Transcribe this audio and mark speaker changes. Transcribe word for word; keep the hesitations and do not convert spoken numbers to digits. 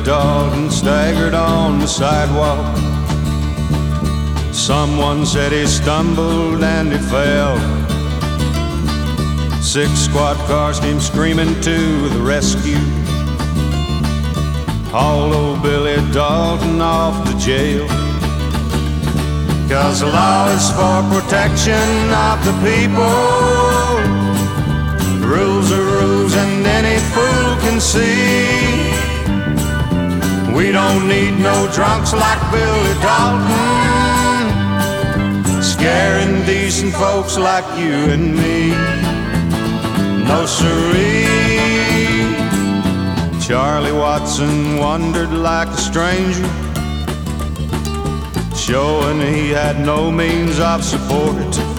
Speaker 1: Dalton staggered on the sidewalk. Someone said he stumbled and he fell. Six squad cars came screaming to the rescue. Hauled old Billy Dalton off to jail. 'Cause the law is for protection of the people. Rules are rules and any fool can see. We don't need no drunks like Billy Dalton, scaring decent folks like you and me. No siree. Charlie Watson wandered like a stranger, showing he had no means of support.